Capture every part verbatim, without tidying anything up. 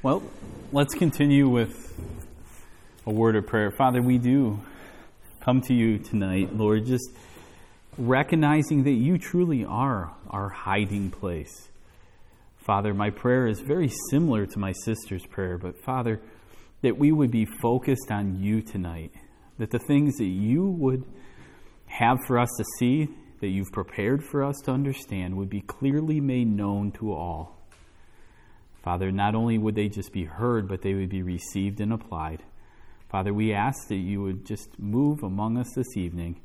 Well, let's continue with a word of prayer. Father, we do come to you tonight, Lord, just recognizing that you truly are our hiding place. Father, my prayer is very similar to my sister's prayer, but Father, that we would be focused on you tonight, that the things that you would have for us to see, that you've prepared for us to understand, would be clearly made known to all. Father, not only would they just be heard, but they would be received and applied. Father, we ask that you would just move among us this evening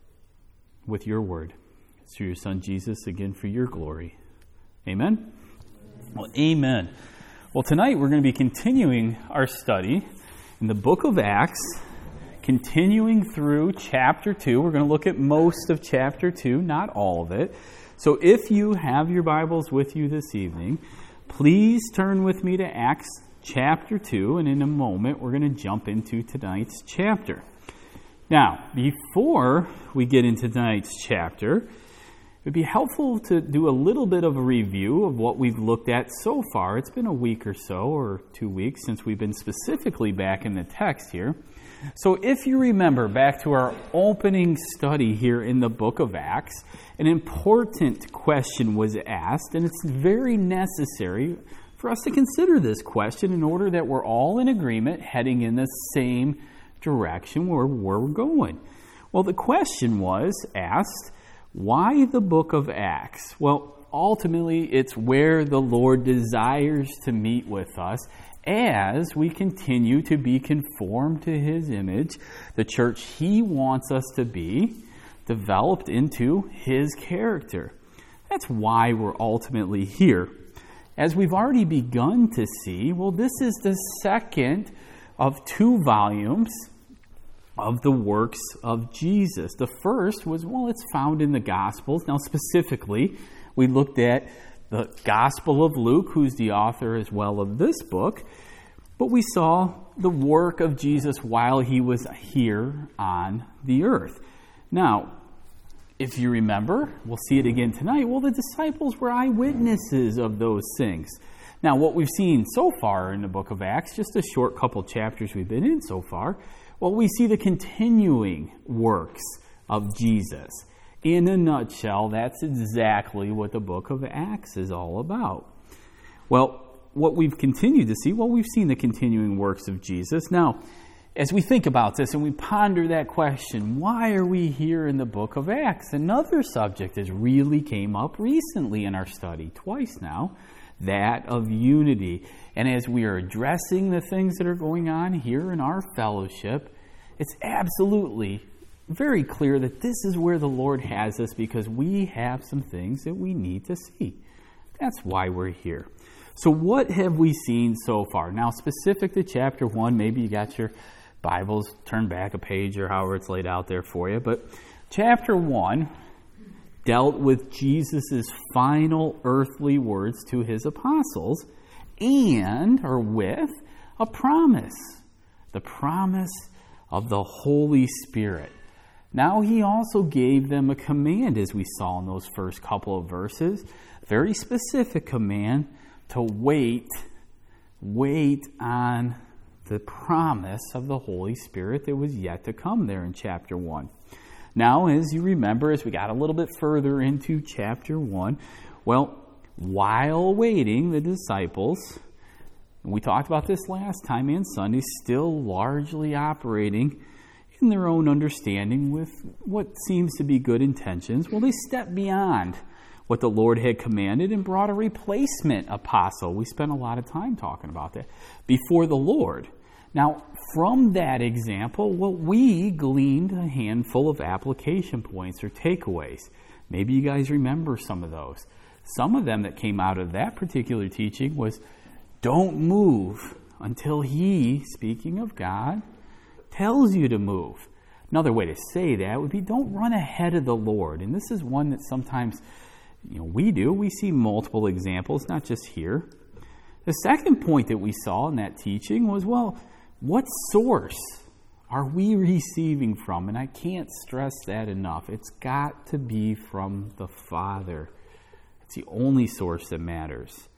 with your word. It's through your Son, Jesus, again, for your glory. Amen? Well, amen. Well, tonight we're going to be continuing our study in the book of Acts, continuing through chapter two. We're going to look at most of chapter two, not all of it. So if you have your Bibles with you this evening, please turn with me to Acts chapter two, and in a moment we're going to jump into tonight's chapter. Now, before we get into tonight's chapter, it would be helpful to do a little bit of a review of what we've looked at so far. It's been a week or so, or two weeks, since we've been specifically back in the text here. So if you remember back to our opening study here in the book of Acts, an important question was asked, and it's very necessary for us to consider this question in order that we're all in agreement heading in the same direction where, where we're going. Well, the question was asked, why the book of Acts? Well, ultimately, it's where the Lord desires to meet with us as we continue to be conformed to his image, the church he wants us to be, developed into his character. That's why we're ultimately here. As we've already begun to see, well, this is the second of two volumes of the works of Jesus. The first was, well, it's found in the Gospels. Now, specifically, we looked at the Gospel of Luke, who's the author as well of this book. But we saw the work of Jesus while he was here on the earth. Now, if you remember, we'll see it again tonight, well, the disciples were eyewitnesses of those things. Now, what we've seen so far in the book of Acts, just a short couple chapters we've been in so far, well, we see the continuing works of Jesus. In a nutshell, that's exactly what the book of Acts is all about. Well, what we've continued to see, well, we've seen the continuing works of Jesus. Now, as we think about this and we ponder that question, why are we here in the book of Acts? Another subject has really came up recently in our study, twice now, that of unity. And as we are addressing the things that are going on here in our fellowship, it's absolutely very clear that this is where the Lord has us because we have some things that we need to see. That's why we're here. So what have we seen so far? Now, specific to chapter one, maybe you got your Bibles turned back a page or however it's laid out there for you. But chapter one dealt with Jesus' final earthly words to his apostles and, or with, a promise. The promise of the Holy Spirit. Now he also gave them a command, as we saw in those first couple of verses, very specific command to wait, wait on the promise of the Holy Spirit that was yet to come there in chapter one. Now, as you remember, as we got a little bit further into chapter one, well, while waiting, the disciples, and we talked about this last time and Sunday, still largely operating in their own understanding with what seems to be good intentions. Well, they stepped beyond what the Lord had commanded and brought a replacement apostle. We spent a lot of time talking about that before the Lord. Now, from that example, well, we gleaned a handful of application points or takeaways. Maybe you guys remember some of those. Some of them that came out of that particular teaching was, don't move until he, speaking of God, tells you to move. Another way to say that would be, don't run ahead of the Lord. And this is one that sometimes, you know, we do. We see multiple examples, not just here. The second point that we saw in that teaching was, well, what source are we receiving from? And I can't stress that enough. It's got to be from the Father. It's the only source that matters.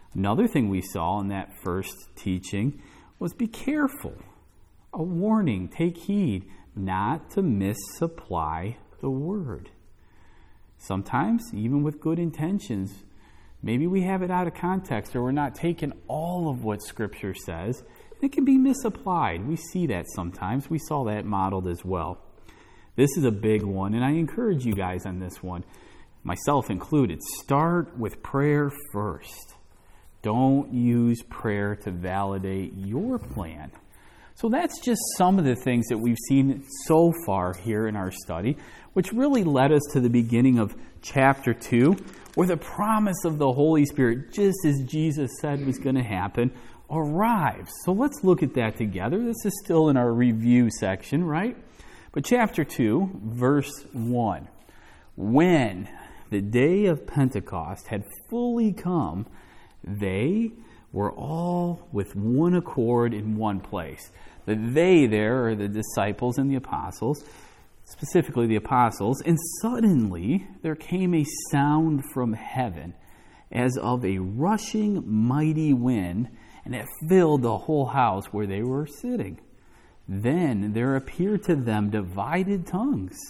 Another thing we saw in that first teaching was be careful. A warning, take heed not to misapply the word. Sometimes, even with good intentions, maybe we have it out of context or we're not taking all of what Scripture says. It can be misapplied. We see that sometimes. We saw that modeled as well. This is a big one, and I encourage you guys on this one, myself included. Start with prayer first. Don't use prayer to validate your plan. So that's just some of the things that we've seen so far here in our study, which really led us to the beginning of chapter two, where the promise of the Holy Spirit, just as Jesus said was going to happen, arrives. So let's look at that together. This is still in our review section, right? But chapter two, verse one. When the day of Pentecost had fully come, they were all with one accord in one place. The they there are the disciples and the apostles, specifically the apostles. And suddenly there came a sound from heaven as of a rushing mighty wind, and it filled the whole house where they were sitting. Then there appeared to them divided tongues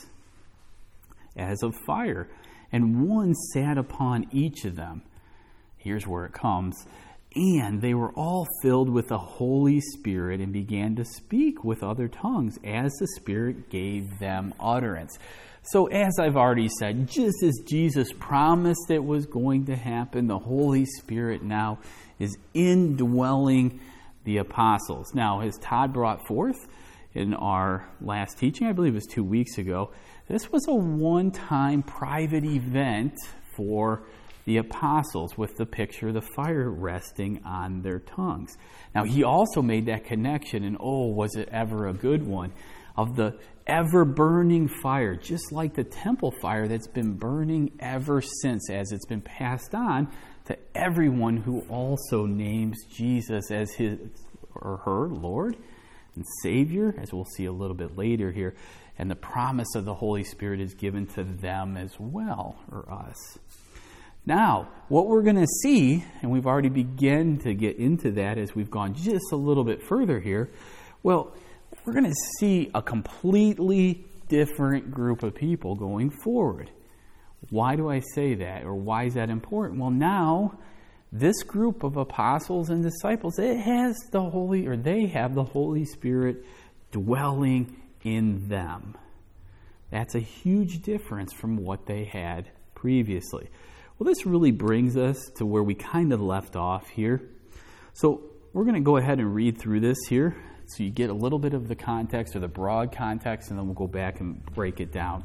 as of fire, and one sat upon each of them. Here's where it comes. And they were all filled with the Holy Spirit and began to speak with other tongues as the Spirit gave them utterance. So as I've already said, just as Jesus promised it was going to happen, the Holy Spirit now is indwelling the apostles. Now, as Todd brought forth in our last teaching, I believe it was two weeks ago, this was a one-time private event for the apostles with the picture of the fire resting on their tongues. Now, he also made that connection, and oh, was it ever a good one, of the ever-burning fire, just like the temple fire that's been burning ever since, as it's been passed on to everyone who also names Jesus as his or her Lord and Savior, as we'll see a little bit later here. And the promise of the Holy Spirit is given to them as well, or us. Now, what we're going to see, and we've already begun to get into that as we've gone just a little bit further here, well, we're going to see a completely different group of people going forward. Why do I say that, or why is that important? Well, now, this group of apostles and disciples, it has the Holy, or they have the Holy Spirit dwelling in them. That's a huge difference from what they had previously. Well, this really brings us to where we kind of left off here. So we're going to go ahead and read through this here so you get a little bit of the context, or the broad context, and then we'll go back and break it down.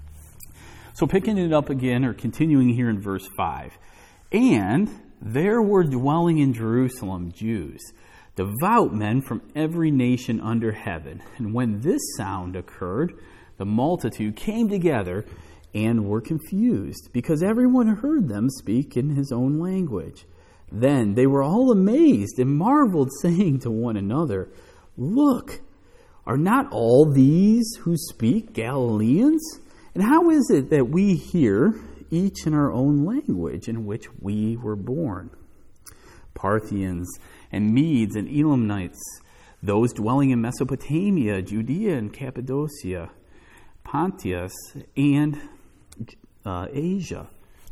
So picking it up again, or continuing here in verse five. And there were dwelling in Jerusalem Jews, devout men from every nation under heaven. And when this sound occurred, the multitude came together and were confused, because everyone heard them speak in his own language. Then they were all amazed and marveled, saying to one another, "Look, are not all these who speak Galileans? And how is it that we hear each in our own language in which we were born? Parthians and Medes and Elamites, those dwelling in Mesopotamia, Judea and Cappadocia, Pontus and uh, Asia,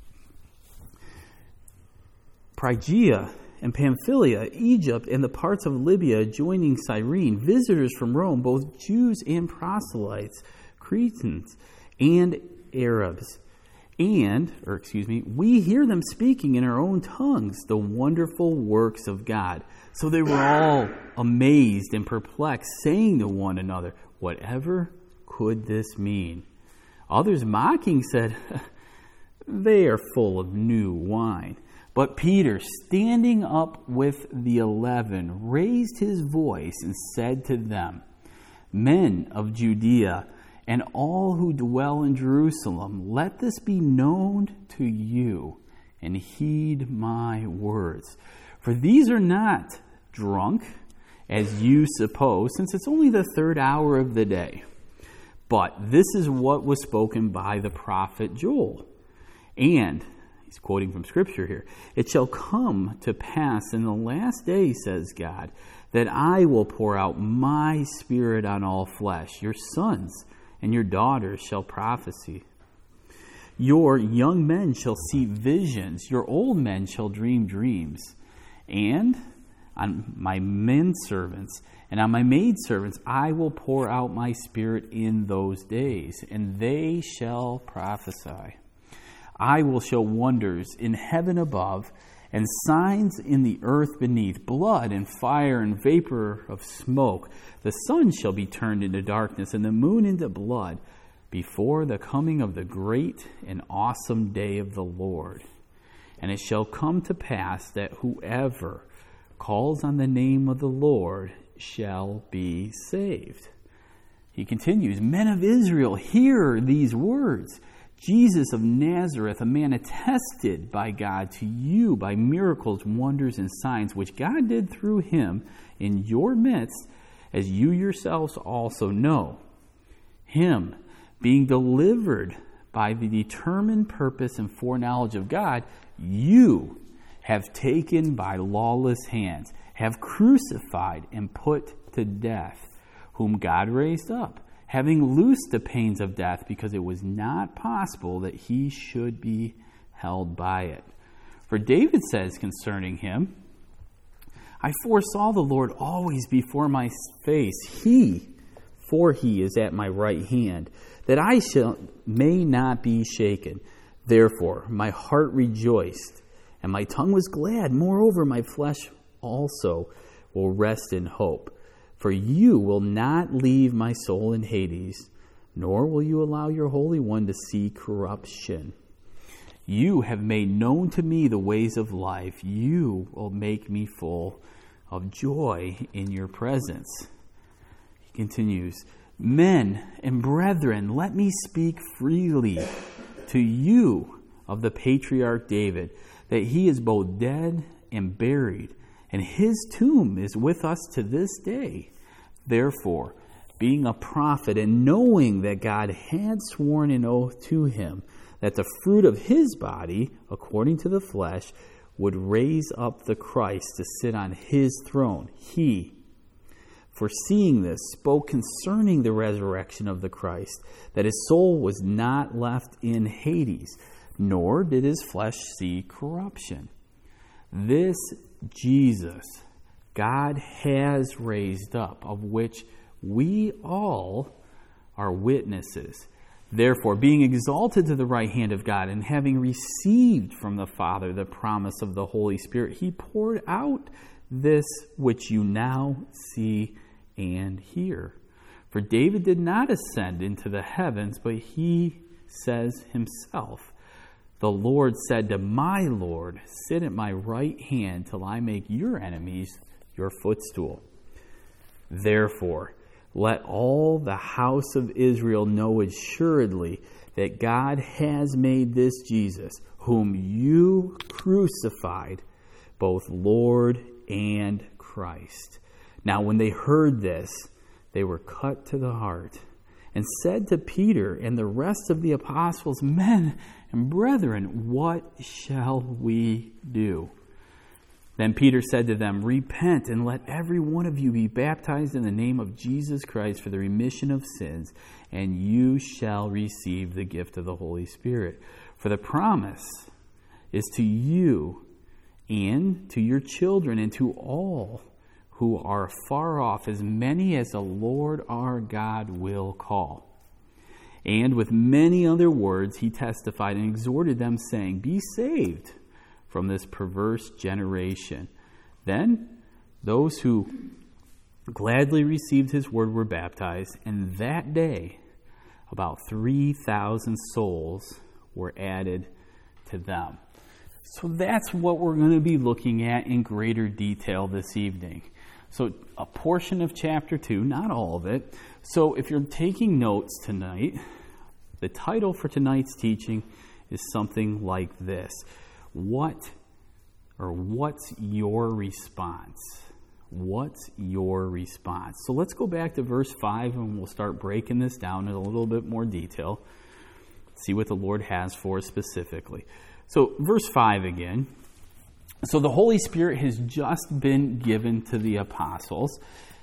Phrygia and Pamphylia, Egypt and the parts of Libya adjoining Cyrene, visitors from Rome, both Jews and proselytes, Cretans and Arabs. And, or excuse me, we hear them speaking in our own tongues the wonderful works of God." So they were all amazed and perplexed, saying to one another, "Whatever could this mean?" Others mocking said, "They are full of new wine." But Peter, standing up with the eleven, raised his voice and said to them, "Men of Judea, and all who dwell in Jerusalem, let this be known to you, and heed my words. For these are not drunk, as you suppose, since it's only the third hour of the day. But this is what was spoken by the prophet Joel. And he's quoting from Scripture here. It shall come to pass in the last day, says God, that I will pour out my Spirit on all flesh. Your sons and your daughters shall prophesy. Your young men shall see visions. Your old men shall dream dreams. And on my men servants and on my maidservants I will pour out my Spirit in those days, and they shall prophesy. I will show wonders in heaven above and signs in the earth beneath, blood and fire and vapor of smoke. The sun shall be turned into darkness and the moon into blood before the coming of the great and awesome day of the Lord. And it shall come to pass that whoever calls on the name of the Lord shall be saved. He continues, men of Israel, hear these words. Jesus of Nazareth, a man attested by God to you by miracles, wonders, and signs, which God did through him in your midst, as you yourselves also know. Him, being delivered by the determined purpose and foreknowledge of God, you have taken by lawless hands, have crucified and put to death, whom God raised up, having loosed the pains of death, because it was not possible that he should be held by it. For David says concerning him, I foresaw the Lord always before my face. He, for he is at my right hand, that I shall may not be shaken. Therefore my heart rejoiced, and my tongue was glad. Moreover, my flesh also will rest in hope. For you will not leave my soul in Hades, nor will you allow your Holy One to see corruption. You have made known to me the ways of life. You will make me full of joy in your presence. He continues, men and brethren, let me speak freely to you of the patriarch David, that he is both dead and buried, and his tomb is with us to this day. Therefore, being a prophet and knowing that God had sworn an oath to him that the fruit of his body, according to the flesh, would raise up the Christ to sit on his throne, he, foreseeing this, spoke concerning the resurrection of the Christ, that his soul was not left in Hades, nor did his flesh see corruption. This Jesus God has raised up, of which we all are witnesses. Therefore, being exalted to the right hand of God, and having received from the Father the promise of the Holy Spirit, he poured out this which you now see and hear. For David did not ascend into the heavens, but he says himself, the Lord said to my Lord, sit at my right hand till I make your enemies your footstool. Therefore, let all the house of Israel know assuredly that God has made this Jesus, whom you crucified, both Lord and Christ. Now when they heard this, they were cut to the heart, and said to Peter and the rest of the apostles, men and brethren, what shall we do? Then Peter said to them, repent and let every one of you be baptized in the name of Jesus Christ for the remission of sins, and you shall receive the gift of the Holy Spirit. For the promise is to you and to your children and to all who are far off, as many as the Lord our God will call. And with many other words he testified and exhorted them, saying, be saved from this perverse generation. Then those who gladly received his word were baptized, and that day about three thousand souls were added to them. So that's what we're going to be looking at in greater detail this evening. So a portion of chapter two, not all of it. So if you're taking notes tonight, the title for tonight's teaching is something like this. What or what's your response? What's your response? So let's go back to verse five and we'll start breaking this down in a little bit more detail. See what the Lord has for us specifically. So, verse five again. So, the Holy Spirit has just been given to the apostles.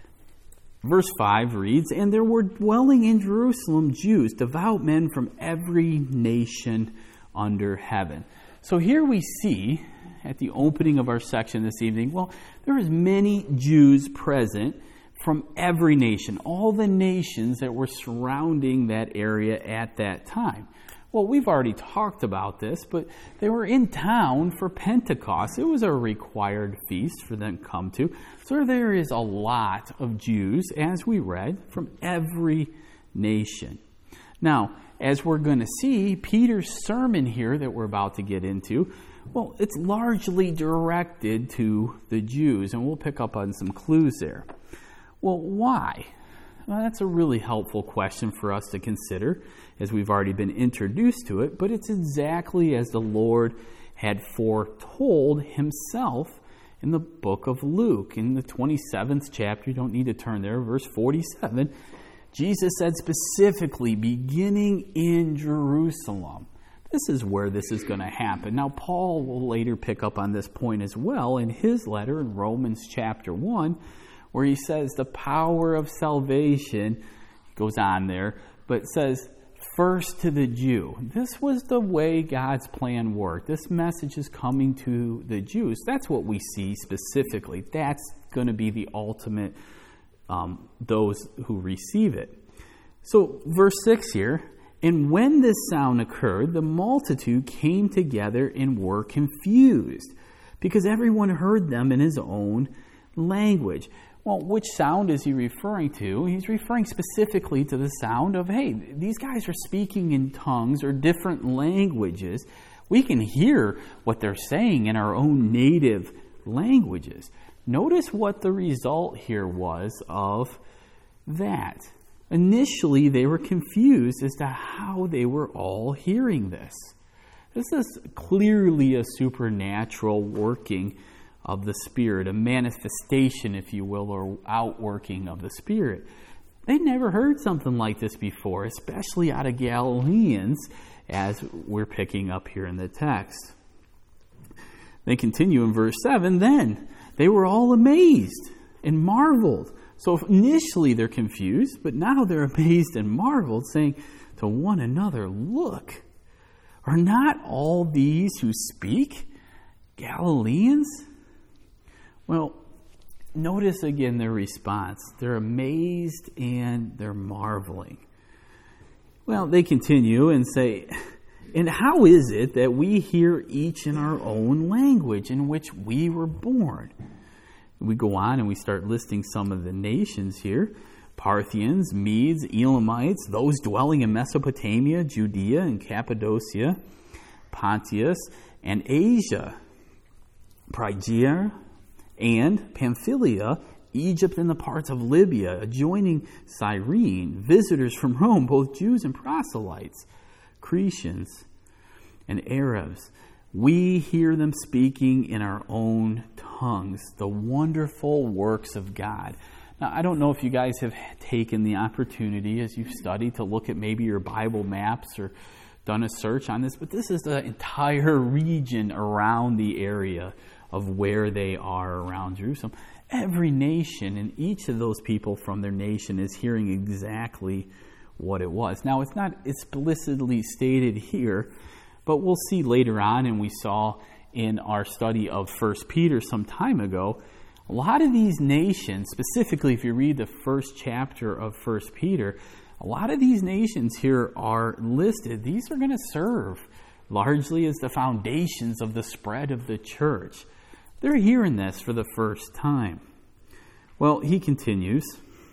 Verse five reads, "And there were dwelling in Jerusalem Jews, devout men from every nation under heaven." So here we see, at the opening of our section this evening, well, there is many Jews present from every nation, all the nations that were surrounding that area at that time. Well, we've already talked about this, but they were in town for Pentecost. It was a required feast for them to come to. So there is a lot of Jews, as we read, from every nation. Now, as we're going to see, Peter's sermon here that we're about to get into, well, it's largely directed to the Jews, and we'll pick up on some clues there. Well, why? Well, that's a really helpful question for us to consider, as we've already been introduced to it, but it's exactly as the Lord had foretold himself in the book of Luke. In the twenty-seventh chapter, you don't need to turn there, verse forty-seven, Jesus said specifically, beginning in Jerusalem. This is where this is going to happen. Now, Paul will later pick up on this point as well in his letter in Romans chapter one, where he says the power of salvation, goes on there, but says first to the Jew. This was the way God's plan worked. This message is coming to the Jews. That's what we see specifically. That's going to be the ultimate, um, those who receive it. So verse six here, "And when this sound occurred, the multitude came together and were confused, because everyone heard them in his own language." Well, which sound is he referring to? He's referring specifically to the sound of, hey, these guys are speaking in tongues or different languages. We can hear what they're saying in our own native languages. Notice what the result here was of that. Initially, they were confused as to how they were all hearing this. This is clearly a supernatural working of the Spirit, a manifestation, if you will, or outworking of the Spirit. They never heard something like this before, especially out of Galileans, as we're picking up here in the text. They continue in verse seven, "Then they were all amazed and marveled." So initially they're confused, but now they're amazed and marveled, saying to one another, "Look, are not all these who speak Galileans?" Well, notice again their response. They're amazed and they're marveling. Well, they continue and say, "And how is it that we hear each in our own language in which we were born?" We go on and we start listing some of the nations here. Parthians, Medes, Elamites, those dwelling in Mesopotamia, Judea and Cappadocia, Pontus and Asia, Phrygia and Pamphylia, Egypt and the parts of Libya, adjoining Cyrene, visitors from Rome, both Jews and proselytes, Cretians and Arabs. We hear them speaking in our own tongues, the wonderful works of God. Now, I don't know if you guys have taken the opportunity as you've studied to look at maybe your Bible maps or done a search on this, but this is the entire region around the area of where they are around Jerusalem. Every nation and each of those people from their nation is hearing exactly what it was. Now, it's not explicitly stated here, but we'll see later on, and we saw in our study of First Peter some time ago, a lot of these nations, specifically if you read the first chapter of First Peter, a lot of these nations here are listed. These are going to serve largely as the foundations of the spread of the church. They're hearing this for the first time. Well, he continues.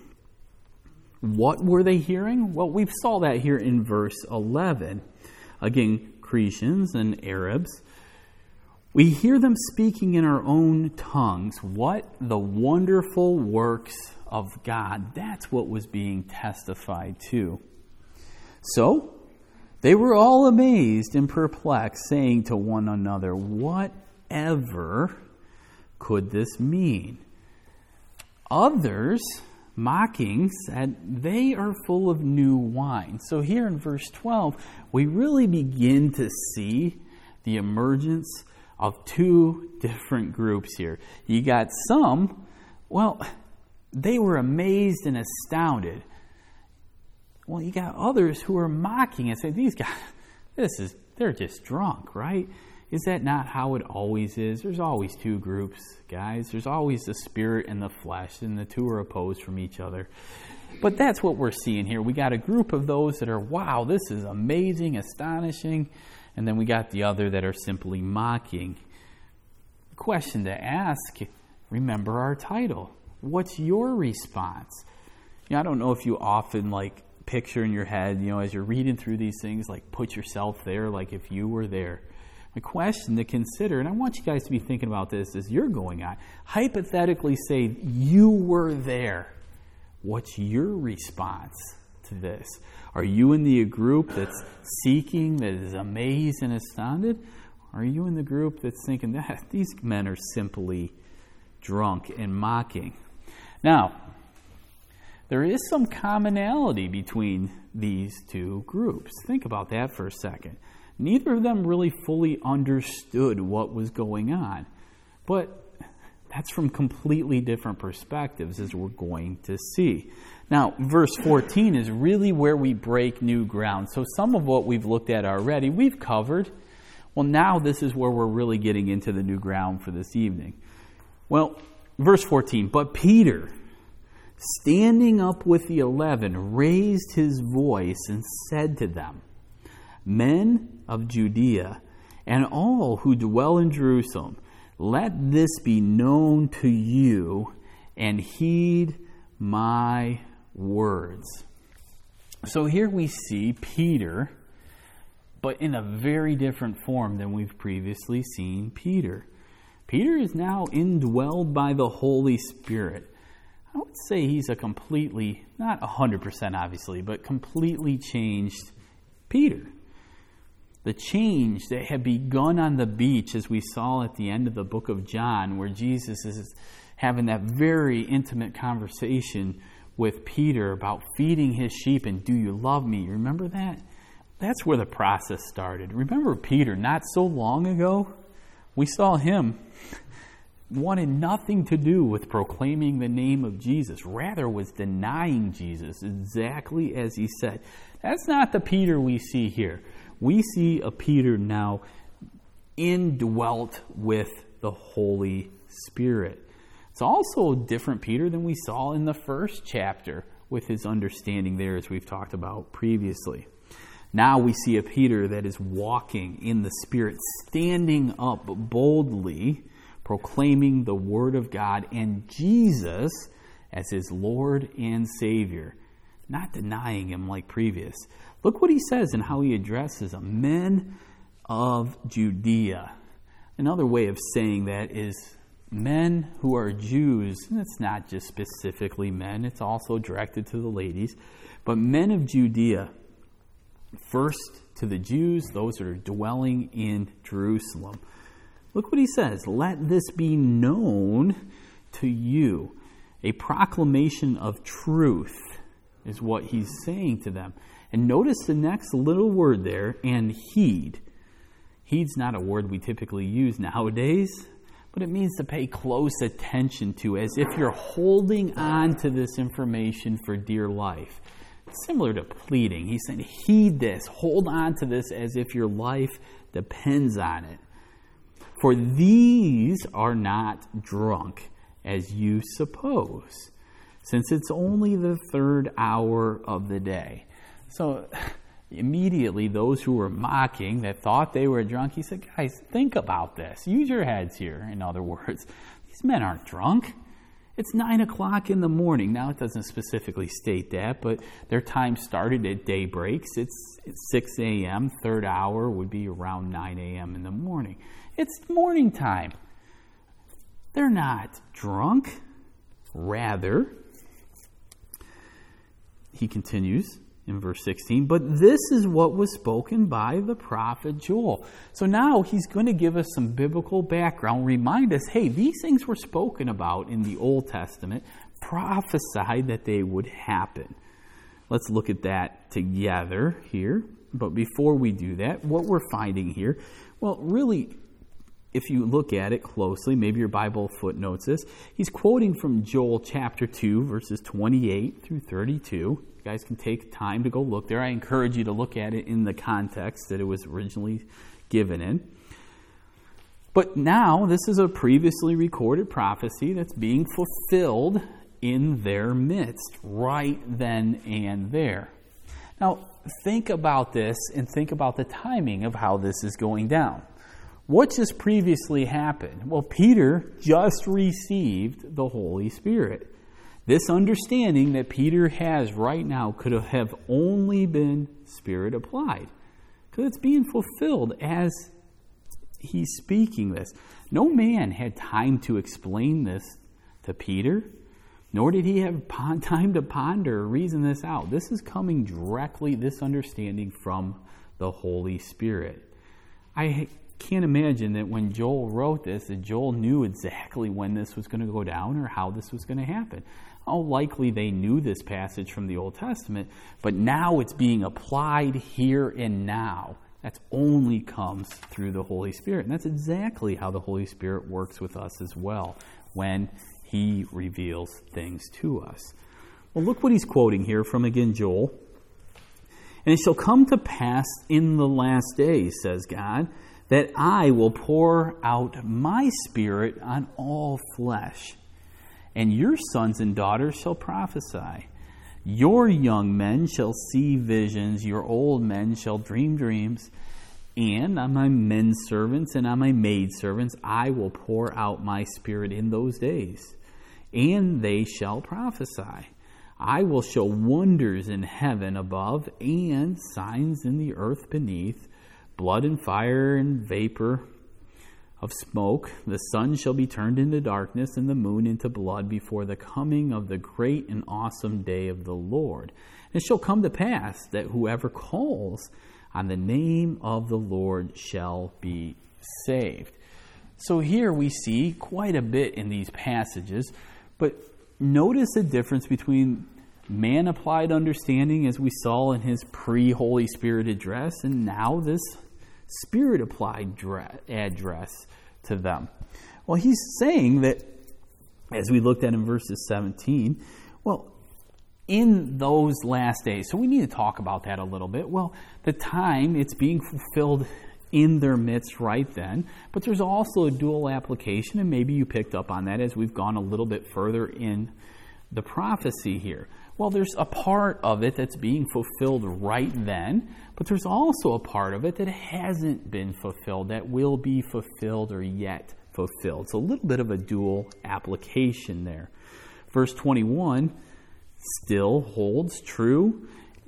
What were they hearing? Well, we saw that here in verse eleven. Again, Cretians and Arabs. We hear them speaking in our own tongues. What? The wonderful works of God. That's what was being testified to. So, they were all amazed and perplexed, saying to one another, "Whatever could this mean?" Others, mocking, said, "They are full of new wine." So here in verse twelve, we really begin to see the emergence of two different groups here. You got some, well, they were amazed and astounded. Well, you got others who are mocking and say, these guys, this is, they're just drunk, right? Is that not how it always is? There's always two groups, guys. There's always the spirit and the flesh, and the two are opposed from each other. But that's what we're seeing here. We got a group of those that are, wow, this is amazing, astonishing. And then we got the other that are simply mocking. Question to ask, remember our title. What's your response? You know, I don't know if you often like picture in your head, you know, as you're reading through these things, like put yourself there, like if you were there. A question to consider, and I want you guys to be thinking about this as you're going on. Hypothetically say you were there. What's your response to this? Are you in the group that's seeking, that is amazed and astounded? Or are you in the group that's thinking that these men are simply drunk and mocking? Now, there is some commonality between these two groups. Think about that for a second. Neither of them really fully understood what was going on. But that's from completely different perspectives, as we're going to see. Now, verse fourteen is really where we break new ground. So some of what we've looked at already, we've covered. Well, now this is where we're really getting into the new ground for this evening. Well, verse fourteen, but Peter, standing up with the eleven, raised his voice and said to them, Men of Judea, and all who dwell in Jerusalem, let this be known to you, and heed my words. So here we see Peter, but in a very different form than we've previously seen Peter. Peter is now indwelled by the Holy Spirit. I would say he's a completely, not one hundred percent obviously, but completely changed Peter. The change that had begun on the beach, as we saw at the end of the book of John, where Jesus is having that very intimate conversation with Peter about feeding his sheep and do you love me? You remember that? That's where the process started. Remember Peter, not so long ago, we saw him wanted nothing to do with proclaiming the name of Jesus. Rather was denying Jesus, exactly as he said. That's not the Peter we see here. We see a Peter now indwelt with the Holy Spirit. It's also a different Peter than we saw in the first chapter with his understanding there, as we've talked about previously. Now we see a Peter that is walking in the Spirit, standing up boldly, proclaiming the Word of God and Jesus as his Lord and Savior, not denying him like previous. Look what he says and how he addresses them. Men of Judea. Another way of saying that is men who are Jews. And it's not just specifically men. It's also directed to the ladies. But men of Judea. First to the Jews, those that are dwelling in Jerusalem. Look what he says. Let this be known to you. A proclamation of truth is what he's saying to them. And notice the next little word there, and heed. Heed's not a word we typically use nowadays, but it means to pay close attention to, as if you're holding on to this information for dear life. Similar to pleading. He's saying, heed this, hold on to this as if your life depends on it. For these are not drunk, as you suppose, since it's only the third hour of the day. So immediately those who were mocking, that thought they were drunk, he said, guys, think about this. Use your heads here, in other words. These men aren't drunk. It's nine o'clock in the morning. Now, it doesn't specifically state that, but their time started at daybreaks. It's, it's six a.m. Third hour would be around nine a.m. in the morning. It's morning time. They're not drunk. Rather, he continues in verse sixteen, but this is what was spoken by the prophet Joel. So now he's going to give us some biblical background, remind us, hey, these things were spoken about in the Old Testament, prophesied that they would happen. Let's look at that together here. But before we do that, what we're finding here, Well, really, if you look at it closely, maybe your Bible footnotes this, he's quoting from Joel chapter two, verses twenty-eight through thirty-two. You guys can take time to go look there. I encourage you to look at it in the context that it was originally given in. But now, this is a previously recorded prophecy that's being fulfilled in their midst, right then and there. Now, think about this and think about the timing of how this is going down. What just previously happened? Well, Peter just received the Holy Spirit. This understanding that Peter has right now could have only been Spirit applied, because it's being fulfilled as he's speaking this. No man had time to explain this to Peter, nor did he have time to ponder or reason this out. This is coming directly, this understanding, from the Holy Spirit. I can't imagine that when Joel wrote this, that Joel knew exactly when this was going to go down or how this was going to happen. How likely they knew this passage from the Old Testament, but now it's being applied here and now. That only comes through the Holy Spirit. And that's exactly how the Holy Spirit works with us as well, when he reveals things to us. Well, look what he's quoting here from, again, Joel. And it shall come to pass in the last days, says God, that I will pour out my Spirit on all flesh, and your sons and daughters shall prophesy. Your young men shall see visions, your old men shall dream dreams, and on my men servants and on my maid servants I will pour out my Spirit in those days, and they shall prophesy. I will show wonders in heaven above and signs in the earth beneath, blood and fire and vapor of smoke. The sun shall be turned into darkness and the moon into blood before the coming of the great and awesome day of the Lord. And it shall come to pass that whoever calls on the name of the Lord shall be saved. So here we see quite a bit in these passages, but notice the difference between man-applied understanding, as we saw in his pre-Holy Spirit address, and now this Spirit-applied address to them. Well, he's saying that, as we looked at in verses seventeen, well, in those last days, so we need to talk about that a little bit. Well, the time, it's being fulfilled in their midst right then, but there's also a dual application, and maybe you picked up on that as we've gone a little bit further in the prophecy here. Well, there's a part of it that's being fulfilled right then, but there's also a part of it that hasn't been fulfilled, that will be fulfilled or yet fulfilled. So a little bit of a dual application there. Verse twenty-one still holds true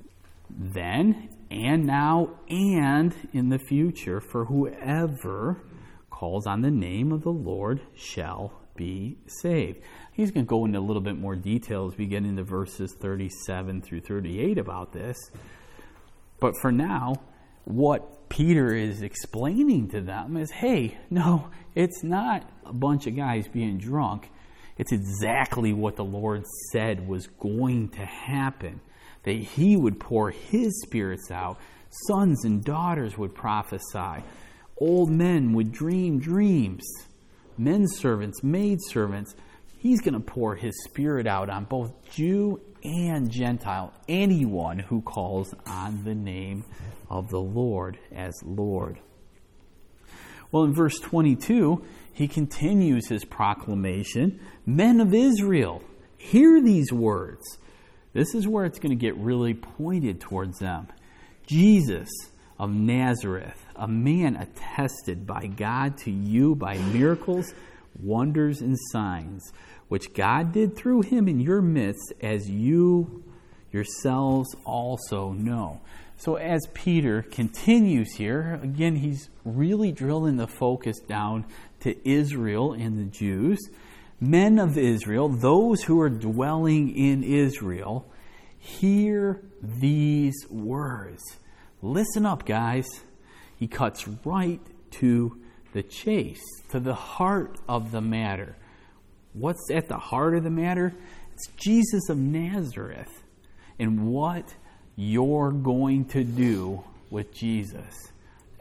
then and now and in the future, for whoever calls on the name of the Lord shall be saved. He's going to go into a little bit more detail as we get into verses thirty-seven through thirty-eight about this. But for now, what Peter is explaining to them is, hey, no, it's not a bunch of guys being drunk. It's exactly what the Lord said was going to happen, that he would pour his spirits out. Sons and daughters would prophesy. Old men would dream dreams. Men servants, maid servants. He's going to pour his Spirit out on both Jew and Gentile, anyone who calls on the name of the Lord as Lord. Well, in verse twenty-two, he continues his proclamation. Men of Israel, hear these words. This is where it's going to get really pointed towards them. Jesus of Nazareth, a man attested by God to you by miracles, wonders, and signs, which God did through him in your midst, as you yourselves also know. So as Peter continues here, again, he's really drilling the focus down to Israel and the Jews. Men of Israel, those who are dwelling in Israel, hear these words. Listen up, guys. He cuts right to the chase, to the heart of the matter. What's at the heart of the matter? It's Jesus of Nazareth and what you're going to do with Jesus.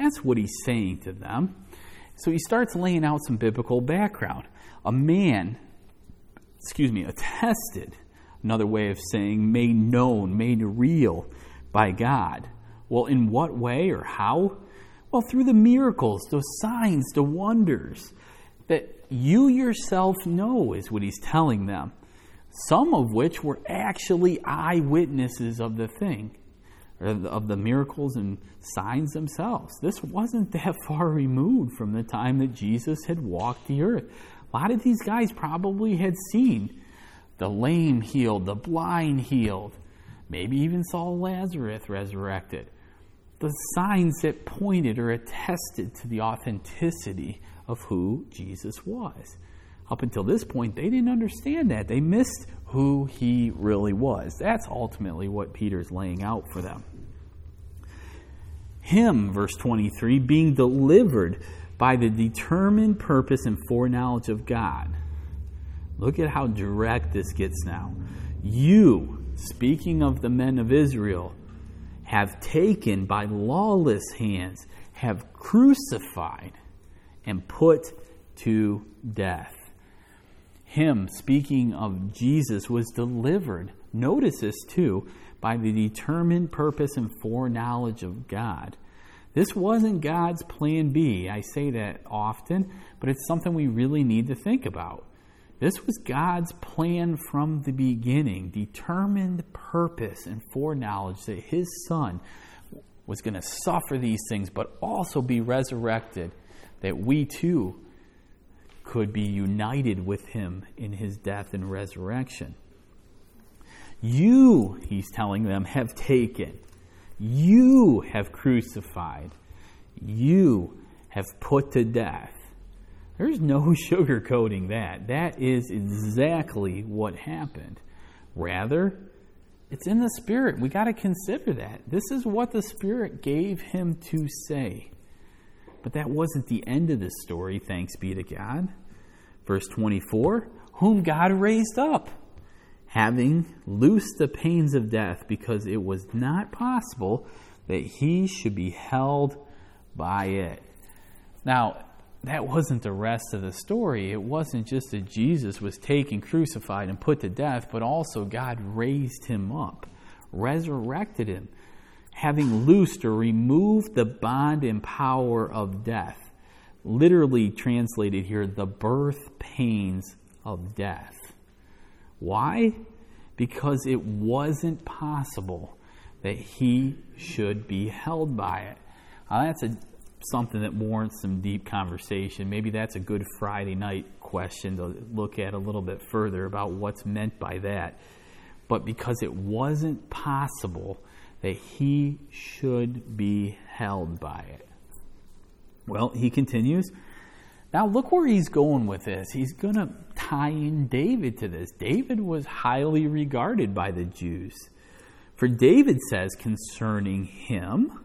That's what he's saying to them. So he starts laying out some biblical background. A man, excuse me, attested, another way of saying made known, made real by God. Well, in what way or how? Well, through the miracles, the signs, the wonders that you yourself know is what he's telling them. Some of which were actually eyewitnesses of the thing, or of the miracles and signs themselves. This wasn't that far removed from the time that Jesus had walked the earth. A lot of these guys probably had seen the lame healed, the blind healed, maybe even saw Lazarus resurrected. The signs that pointed or attested to the authenticity of who Jesus was. Up until this point, they didn't understand that. They missed who he really was. That's ultimately what Peter's laying out for them. Him, verse twenty-three, being delivered by the determined purpose and foreknowledge of God. Look at how direct this gets now. You, speaking of the men of Israel, have taken by lawless hands, have crucified and put to death. Him, speaking of Jesus, was delivered. Notice this too, by the determined purpose and foreknowledge of God. This wasn't God's plan B. I say that often, but it's something we really need to think about. This was God's plan from the beginning, determined purpose and foreknowledge that his Son was going to suffer these things, but also be resurrected, that we too could be united with him in his death and resurrection. You, he's telling them, have taken. You have crucified. You have put to death. There's no sugarcoating that. That is exactly what happened. Rather, it's in the Spirit. We got to consider that. This is what the Spirit gave him to say. But that wasn't the end of the story, thanks be to God. Verse twenty-four, whom God raised up, having loosed the pains of death, because it was not possible that he should be held by it. Now, that wasn't the rest of the story. It wasn't just that Jesus was taken, crucified, and put to death, but also God raised him up, resurrected him, having loosed or removed the bond and power of death. Literally translated here, the birth pains of death. Why? Because it wasn't possible that he should be held by it. Now, that's a, something that warrants some deep conversation. Maybe that's a good Friday night question to look at a little bit further about what's meant by that. But because it wasn't possible that he should be held by it. Well, he continues. Now look where he's going with this. He's going to tie in David to this. David was highly regarded by the Jews. For David says concerning him,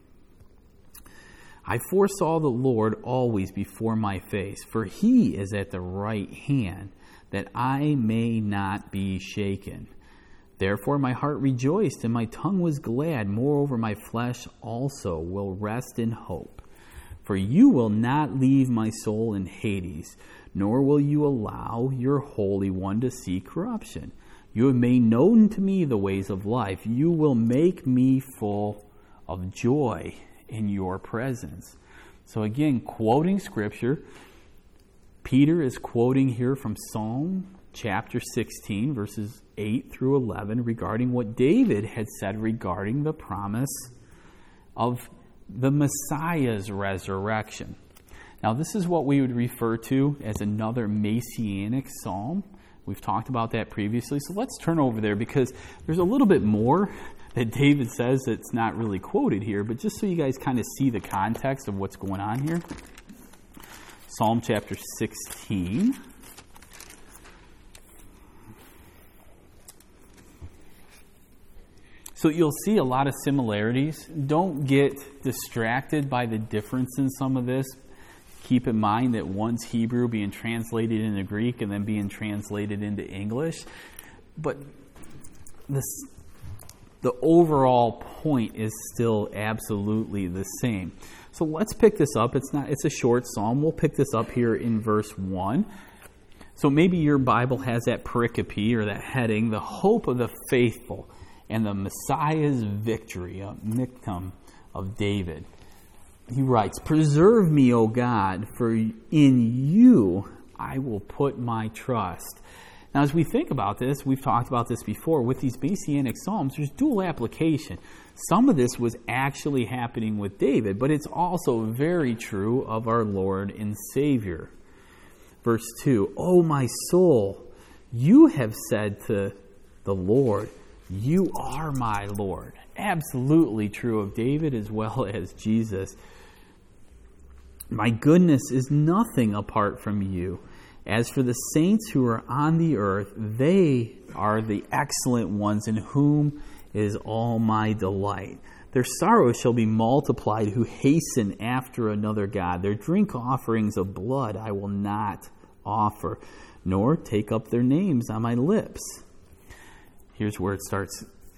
I foresaw the Lord always before my face, for he is at the right hand, that I may not be shaken. Therefore my heart rejoiced, and my tongue was glad. Moreover, my flesh also will rest in hope. For you will not leave my soul in Hades, nor will you allow your Holy One to see corruption. You have made known to me the ways of life. You will make me full of joy in your presence. So again, quoting Scripture, Peter is quoting here from Psalm chapter sixteen, verses eight through eleven, regarding what David had said regarding the promise of the Messiah's resurrection. Now, this is what we would refer to as another messianic psalm. We've talked about that previously, so let's turn over there because there's a little bit more that David says that's not really quoted here, but just so you guys kind of see the context of what's going on here. Psalm chapter sixteen. So you'll see a lot of similarities. Don't get distracted by the difference in some of this. Keep in mind that one's Hebrew being translated into Greek and then being translated into English. But this, the overall point is still absolutely the same. So let's pick this up. It's not. It's a short psalm. We'll pick this up here in verse one. So maybe your Bible has that pericope or that heading, the hope of the faithful and the Messiah's victory, a miktam of David. He writes, "Preserve me, O God, for in you I will put my trust." Now, as we think about this, we've talked about this before, with these Messianic Psalms, there's dual application. Some of this was actually happening with David, but it's also very true of our Lord and Savior. Verse two, "O my soul, you have said to the Lord, you are my Lord." Absolutely true of David as well as Jesus. "My goodness is nothing apart from you. As for the saints who are on the earth, they are the excellent ones in whom is all my delight. Their sorrows shall be multiplied who hasten after another God. Their drink offerings of blood I will not offer, nor take up their names on my lips." Here's where it starts.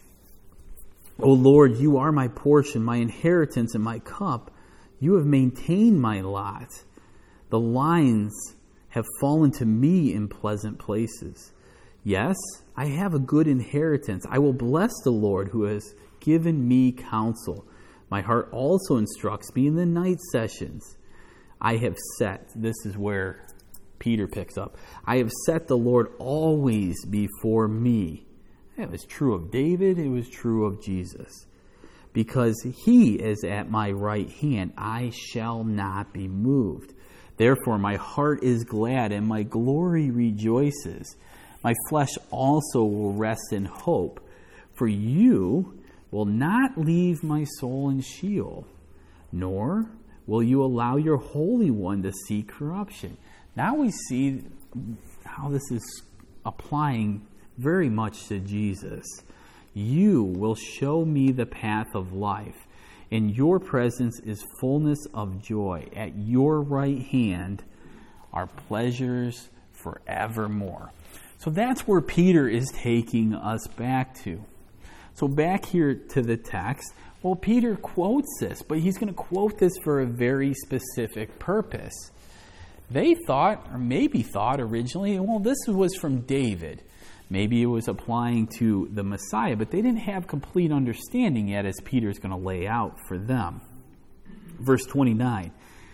"O Lord, you are my portion, my inheritance, and my cup. You have maintained my lot. The lines have fallen to me in pleasant places. Yes, I have a good inheritance. I will bless the Lord who has given me counsel. My heart also instructs me in the night sessions. I have set," this is where Peter picks up, "I have set the Lord always before me." It was true of David, it was true of Jesus. "Because he is at my right hand, I shall not be moved. Therefore my heart is glad and my glory rejoices. My flesh also will rest in hope. For you will not leave my soul in Sheol, nor will you allow your Holy One to see corruption." Now we see how this is applying very much to Jesus. "You will show me the path of life. In your presence is fullness of joy. At your right hand are pleasures forevermore." So that's where Peter is taking us back to. So back here to the text, well, Peter quotes this, but he's going to quote this for a very specific purpose. They thought, or maybe thought originally, well, this was from David. Maybe it was applying to the Messiah, but they didn't have complete understanding yet, as Peter's going to lay out for them. Verse twenty-nine,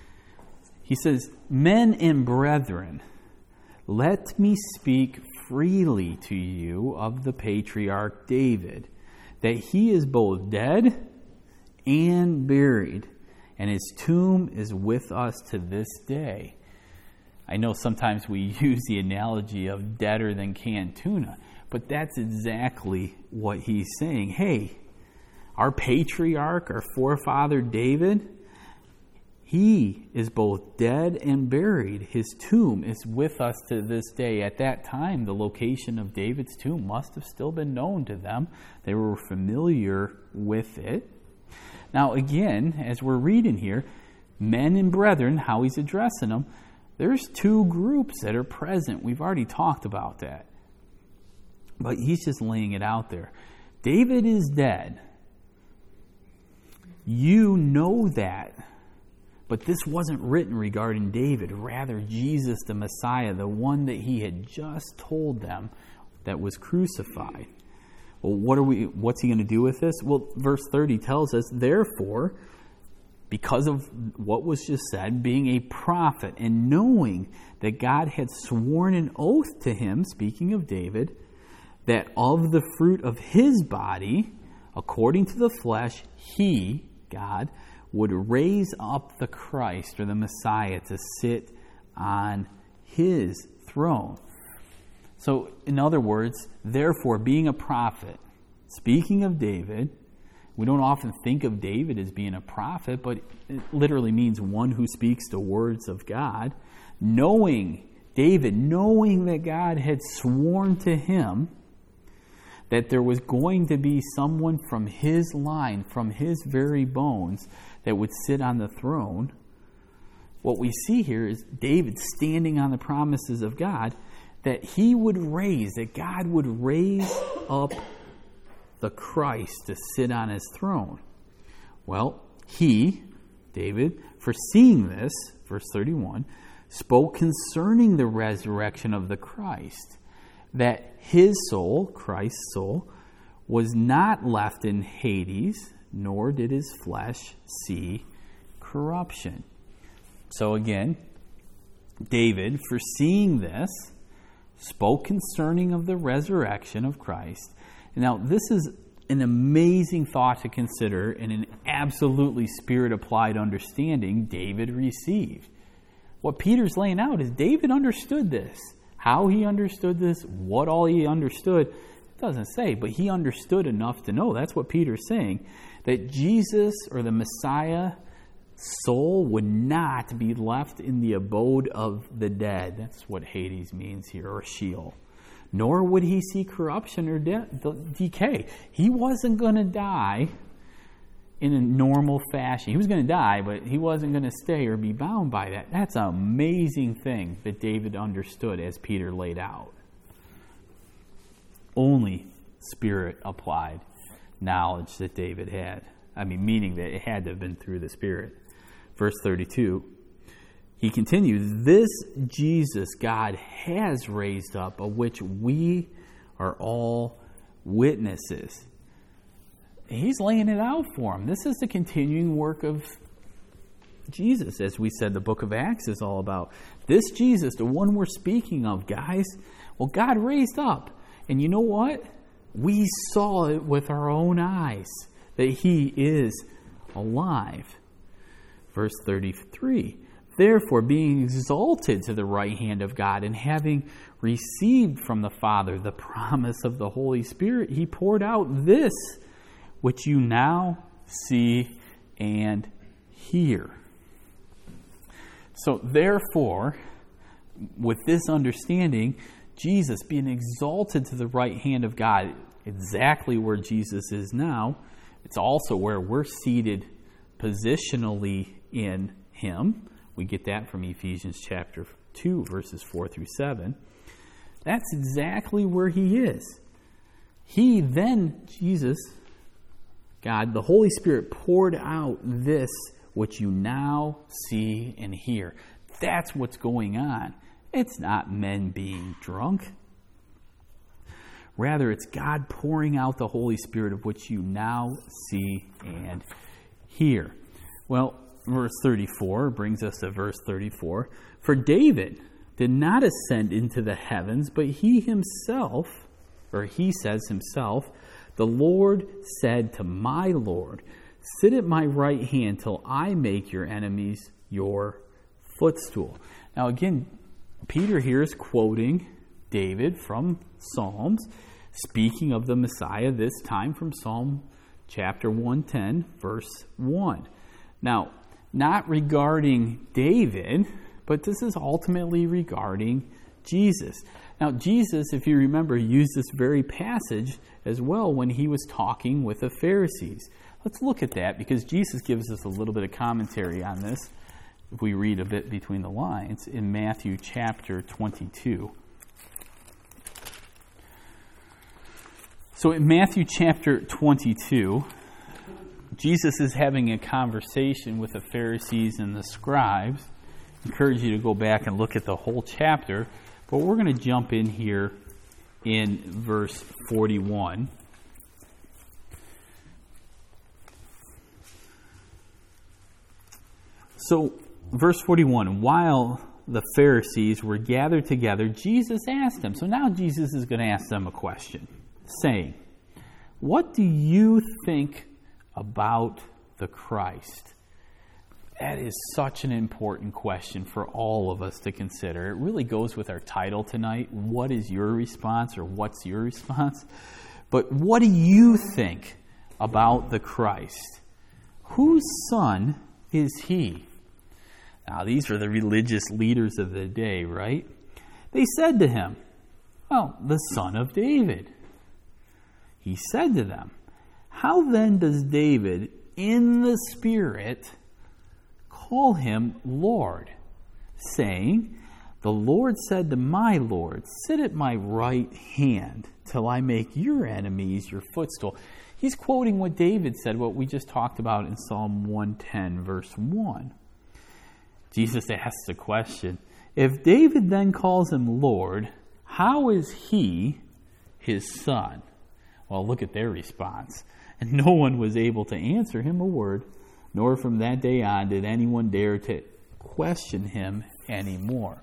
he says, "Men and brethren, let me speak freely to you of the patriarch David, that he is both dead and buried, and his tomb is with us to this day." I know sometimes we use the analogy of deader than canned tuna, but that's exactly what he's saying. Hey, our patriarch, our forefather David, he is both dead and buried. His tomb is with us to this day. At that time, the location of David's tomb must have still been known to them. They were familiar with it. Now again, as we're reading here, men and brethren, how he's addressing them, there's two groups that are present. We've already talked about that. But he's just laying it out there. David is dead. You know that. But this wasn't written regarding David. Rather, Jesus the Messiah, the one that he had just told them that was crucified. Well, what are we? What's he going to do with this? Well, verse thirty tells us, "Therefore, because of what was just said, being a prophet and knowing that God had sworn an oath to him," speaking of David, "that of the fruit of his body, according to the flesh, he," God, "would raise up the Christ," or the Messiah, "to sit on his throne." So, in other words, therefore, being a prophet, speaking of David, we don't often think of David as being a prophet, but it literally means one who speaks the words of God. Knowing, David, knowing that God had sworn to him that there was going to be someone from his line, from his very bones, that would sit on the throne, what we see here is David standing on the promises of God, that he would raise, that God would raise up the Christ to sit on his throne. Well, he, David, foreseeing this, verse thirty-one, spoke concerning the resurrection of the Christ, that his soul, Christ's soul, was not left in Hades, nor did his flesh see corruption. So again, David, foreseeing this, spoke concerning of the resurrection of Christ. Now, this is an amazing thought to consider and an absolutely Spirit-applied understanding David received. What Peter's laying out is David understood this. How he understood this, what all he understood, it doesn't say, but he understood enough to know. That's what Peter's saying, that Jesus or the Messiah soul would not be left in the abode of the dead. That's what Hades means here, or Sheol. Nor would he see corruption or de- decay. He wasn't going to die in a normal fashion. He was going to die, but he wasn't going to stay or be bound by that. That's an amazing thing that David understood as Peter laid out. Only Spirit-applied knowledge that David had. I mean, meaning that it had to have been through the Spirit. Verse thirty-two, he continues, this Jesus God has raised up, of which we are all witnesses. He's laying it out for him. This is the continuing work of Jesus, as we said the book of Acts is all about. This Jesus, the one we're speaking of, guys, well, God raised up. And you know what? We saw it with our own eyes, that he is alive. Verse thirty-three, therefore, being exalted to the right hand of God, and having received from the Father the promise of the Holy Spirit, he poured out this, which you now see and hear. So, therefore, with this understanding, Jesus being exalted to the right hand of God, exactly where Jesus is now, it's also where we're seated positionally in him. We get that from Ephesians chapter two, verses four through seven. That's exactly where he is. He then, Jesus, God, the Holy Spirit poured out this, which you now see and hear. That's what's going on. It's not men being drunk. Rather, it's God pouring out the Holy Spirit, of which you now see and hear. Well, verse thirty-four brings us to verse thirty-four. For David did not ascend into the heavens, but he himself, or he says himself, the Lord said to my Lord, sit at my right hand till I make your enemies your footstool. Now again, Peter here is quoting David from Psalms, speaking of the Messiah, this time from Psalm chapter one ten, verse one. Now, not regarding David, but this is ultimately regarding Jesus. Now, Jesus, if you remember, used this very passage as well when he was talking with the Pharisees. Let's look at that, because Jesus gives us a little bit of commentary on this, if we read a bit between the lines, in Matthew chapter twenty-two. So in Matthew chapter twenty-two, Jesus is having a conversation with the Pharisees and the scribes. I encourage you to go back and look at the whole chapter, but we're going to jump in here in verse forty-one. So, verse forty-one, while the Pharisees were gathered together, Jesus asked them. So now Jesus is going to ask them a question, saying, what do you think about the Christ? That is such an important question for all of us to consider. It really goes with our title tonight. What is your response, or what's your response? But what do you think about the Christ? Whose son is he? Now, these are the religious leaders of the day, right? They said to him, well, the son of David. He said to them, how then does David, in the Spirit, call him Lord, saying, the Lord said to my Lord, sit at my right hand till I make your enemies your footstool. He's quoting what David said, what we just talked about in Psalm one ten, verse one. Jesus asks the question, if David then calls him Lord, how is he his son? Well, look at their response. And no one was able to answer him a word, nor from that day on did anyone dare to question him anymore.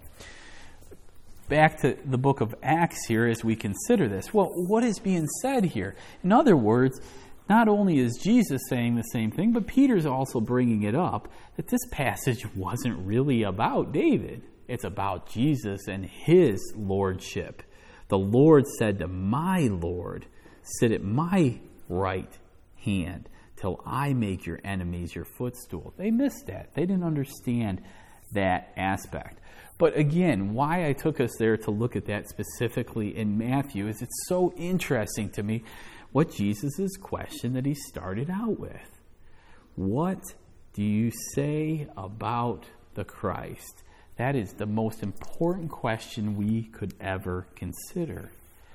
Back to the book of Acts here as we consider this. Well, what is being said here? In other words, not only is Jesus saying the same thing, but Peter's also bringing it up, that this passage wasn't really about David. It's about Jesus and his lordship. The Lord said to my Lord, sit at my right hand till I make your enemies your footstool. They missed that. They didn't understand that aspect. But again, why I took us there to look at that specifically in Matthew is it's so interesting to me what Jesus' question that he started out with. What do you say about the Christ? That is the most important question we could ever consider.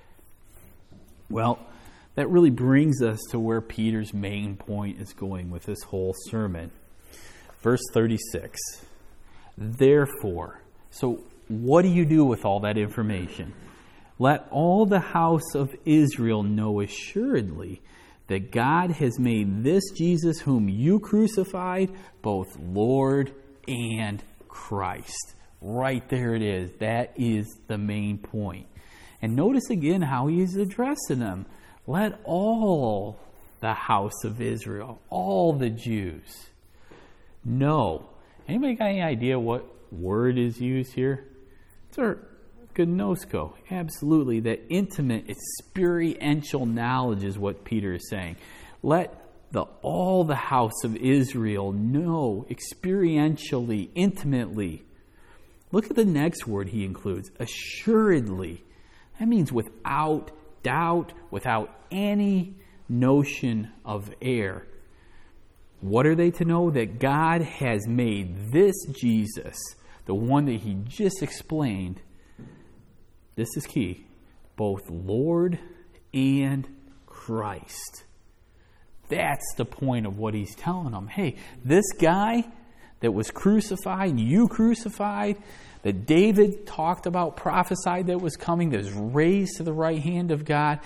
Well, that really brings us to where Peter's main point is going with this whole sermon. Verse thirty-six. Therefore, so what do you do with all that information? Let all the house of Israel know assuredly that God has made this Jesus whom you crucified both Lord and Christ. Right there it is. That is the main point. And notice again how he's addressing them. Let all the house of Israel, all the Jews, know. Anybody got any idea what word is used here? It's our gnosko. Absolutely. That intimate, experiential knowledge is what Peter is saying. Let the all the house of Israel know experientially, intimately. Look at the next word he includes. Assuredly. That means without doubt, without any notion of error. What are they to know? That God has made this Jesus, the one that he just explained, this is key, both Lord and Christ. That's the point of what he's telling them. Hey, this guy that was crucified, you crucified, that David talked about, prophesied that was coming, that was raised to the right hand of God,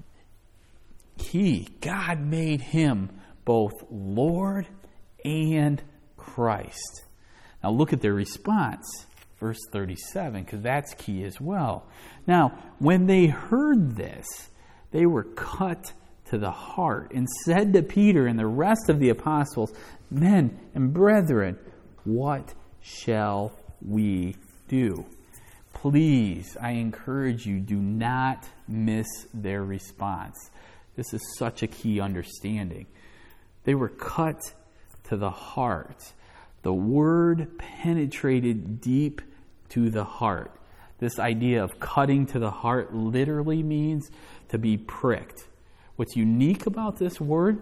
he, God made him both Lord and Christ. Now look at their response, verse thirty-seven, because that's key as well. Now, when they heard this, they were cut to the heart and said to Peter and the rest of the apostles, men and brethren, what shall we do? Please, I encourage you, do not miss their response. This is such a key understanding. They were cut to the heart. The word penetrated deep to the heart. This idea of cutting to the heart literally means to be pricked. What's unique about this word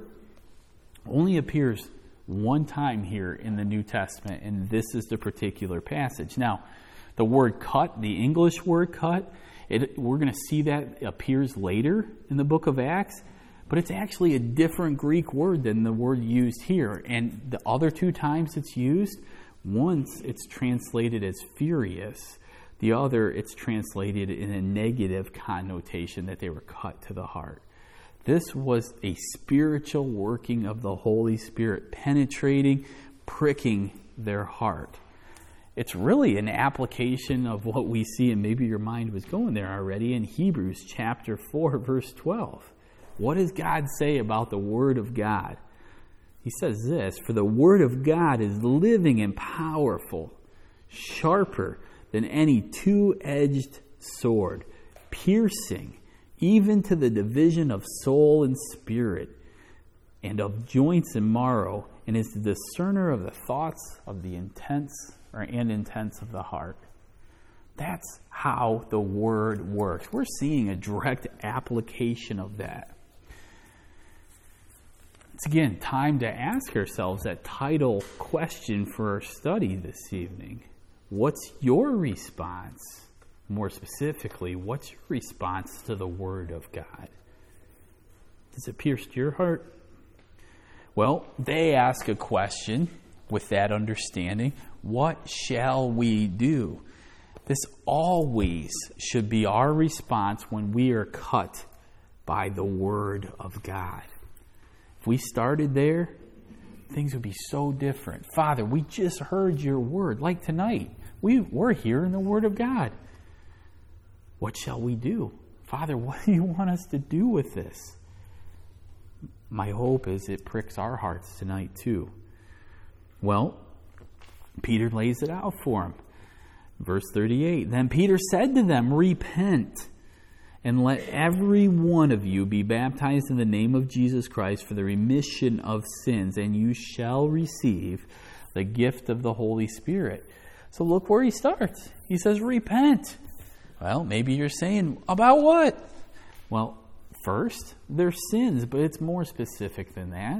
only appears one time here in the New Testament, and this is the particular passage. Now, the word cut, the English word cut, it, we're going to see that appears later in the book of Acts, but it's actually a different Greek word than the word used here. And the other two times it's used, once it's translated as furious, the other it's translated in a negative connotation that they were cut to the heart. This was a spiritual working of the Holy Spirit, penetrating, pricking their heart. It's really an application of what we see, and maybe your mind was going there already, in Hebrews chapter four, verse twelve. What does God say about the Word of God? He says this, for the Word of God is living and powerful, sharper than any two-edged sword, piercing even to the division of soul and spirit, and of joints and marrow, and is the discerner of the thoughts of the intents or and intents of the heart. That's how the Word works. We're seeing a direct application of that. It's again time to ask ourselves that title question for our study this evening. What's your response? More specifically, what's your response to the Word of God? Has it pierced your heart? Well, they ask a question with that understanding. What shall we do? This always should be our response when we are cut by the Word of God. If we started there, things would be so different. Father, we just heard your word. Like tonight, we, we're hearing the Word of God. What shall we do? Father, what do you want us to do with this? My hope is it pricks our hearts tonight too. Well, Peter lays it out for him. Verse thirty-eight, then Peter said to them, repent, and let every one of you be baptized in the name of Jesus Christ for the remission of sins, and you shall receive the gift of the Holy Spirit. So look where he starts. He says, repent. Well, maybe you're saying, about what? Well, first, their sins, but it's more specific than that.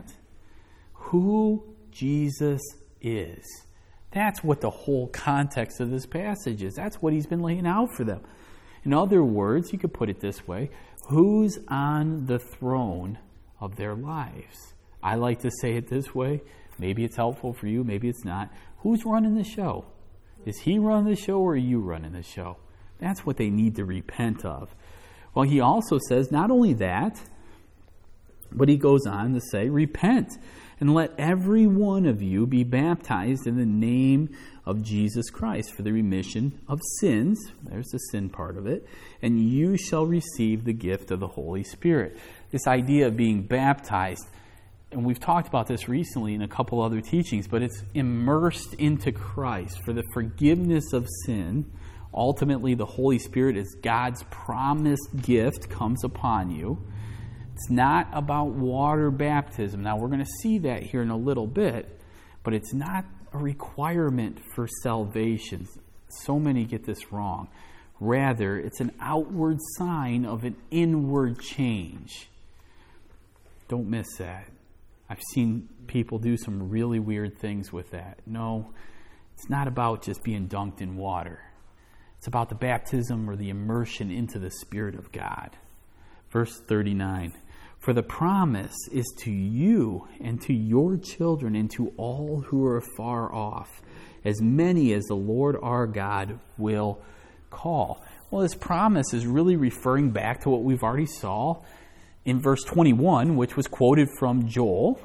Who Jesus is. That's what the whole context of this passage is. That's what he's been laying out for them. In other words, you could put it this way, who's on the throne of their lives? I like to say it this way. Maybe it's helpful for you, maybe it's not. Who's running the show? Is he running the show or are you running the show? That's what they need to repent of. Well, he also says not only that, but he goes on to say, repent and let every one of you be baptized in the name of Jesus Christ for the remission of sins. There's the sin part of it. And you shall receive the gift of the Holy Spirit. This idea of being baptized, and we've talked about this recently in a couple other teachings, but it's immersed into Christ for the forgiveness of sin. Ultimately, the Holy Spirit is God's promised gift comes upon you. It's not about water baptism. Now, we're going to see that here in a little bit, but it's not a requirement for salvation. So many get this wrong. Rather, it's an outward sign of an inward change. Don't miss that. I've seen people do some really weird things with that. No, it's not about just being dunked in water. It's about the baptism or the immersion into the Spirit of God. Verse thirty-nine, for the promise is to you and to your children and to all who are far off, as many as the Lord our God will call. Well, this promise is really referring back to what we've already saw in verse twenty-one, which was quoted from Joel,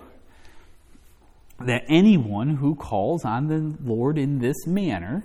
that anyone who calls on the Lord in this manner,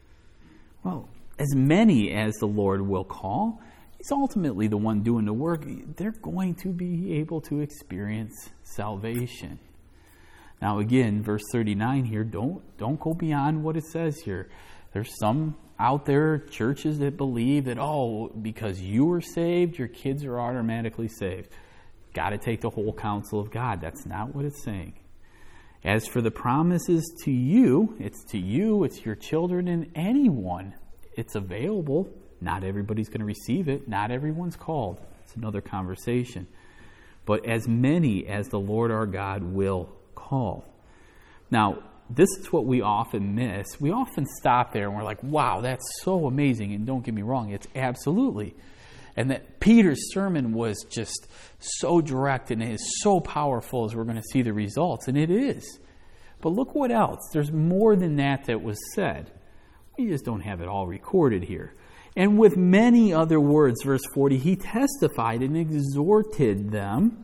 well, as many as the Lord will call, he's ultimately the one doing the work. They're going to be able to experience salvation. Now again, verse thirty-nine here, don't, don't go beyond what it says here. There's some out there, churches that believe that, oh, because you were saved, your kids are automatically saved. Got to take the whole counsel of God. That's not what it's saying. As for the promises to you, it's to you, it's your children, and anyone. It's available. Not everybody's going to receive it. Not everyone's called. It's another conversation. But as many as the Lord our God will call. Now, this is what we often miss. We often stop there and we're like, wow, that's so amazing. And don't get me wrong, it's absolutely. And that Peter's sermon was just so direct and it is so powerful as we're going to see the results. And it is. But look what else. There's more than that that was said. We just don't have it all recorded here. And with many other words, verse forty, he testified and exhorted them,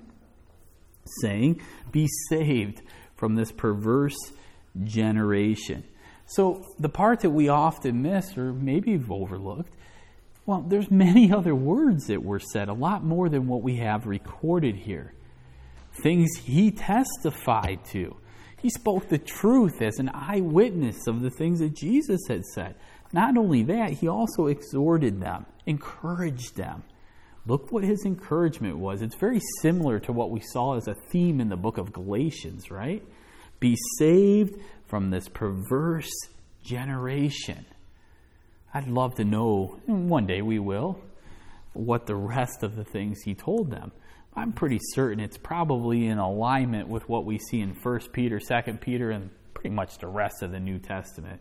saying, be saved from this perverse generation. So the part that we often miss, or maybe have overlooked, well, there's many other words that were said, a lot more than what we have recorded here. Things he testified to. He spoke the truth as an eyewitness of the things that Jesus had said. Not only that, he also exhorted them, encouraged them. Look what his encouragement was. It's very similar to what we saw as a theme in the book of Galatians, right? Be saved from this perverse generation. I'd love to know, and one day we will, what the rest of the things he told them. I'm pretty certain it's probably in alignment with what we see in First Peter, Second Peter, and pretty much the rest of the New Testament.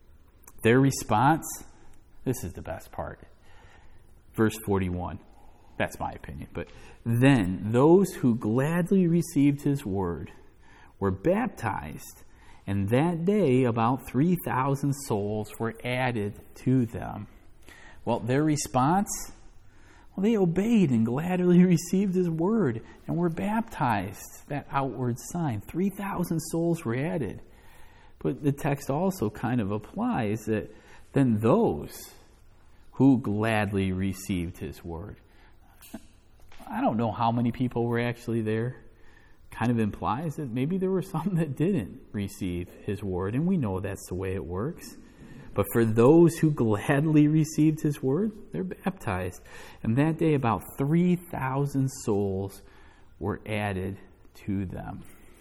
Their response, this is the best part. Verse forty-one. That's my opinion. But then those who gladly received his word were baptized, and that day about three thousand souls were added to them. Well, their response? Well, they obeyed and gladly received his word and were baptized, that outward sign. three thousand souls were added. But the text also kind of applies that then those who gladly received his word. I don't know how many people were actually there. Kind of implies that maybe there were some that didn't receive his word, and we know that's the way it works. But for those who gladly received his word, they're baptized. And that day about three thousand souls were added to them.